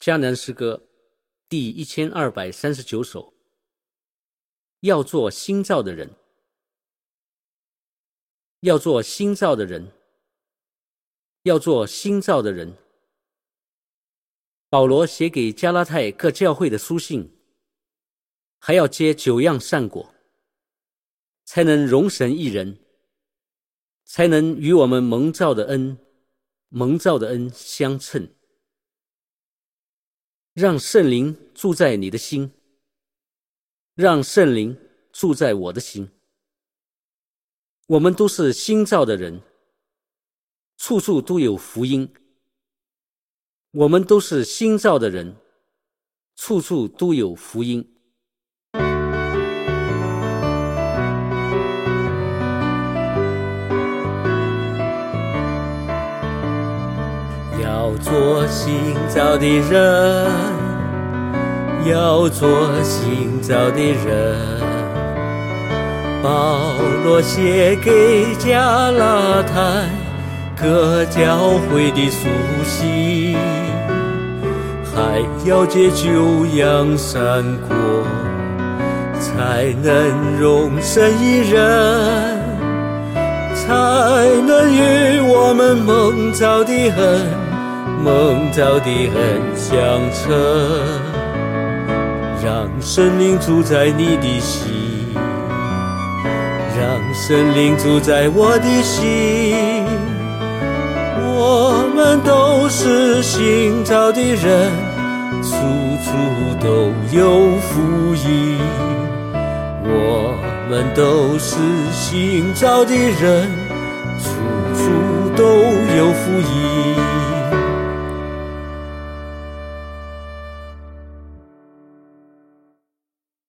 迦南诗歌第1239首。要做新造的人，要做新造的人，要做新造的人。保罗写给加拉太各教会的书信，还要结9样善果，才能荣神一人，才能与我们蒙召的恩相称。让圣灵住在你的心，让圣灵住在我的心。我们都是新造的人，处处都有福音。我们都是新造的人，处处都有福音。 要做新造的人，要做新造的人。保罗写给加拉太各教会的书信，还要结9样善果，才能荣神一人，才能与我们蒙召的恩相称。让圣灵住在你的心，让圣灵住在我的心。我们都是新造的人，处处都有福音。我们都是新造的人，处处都有福音。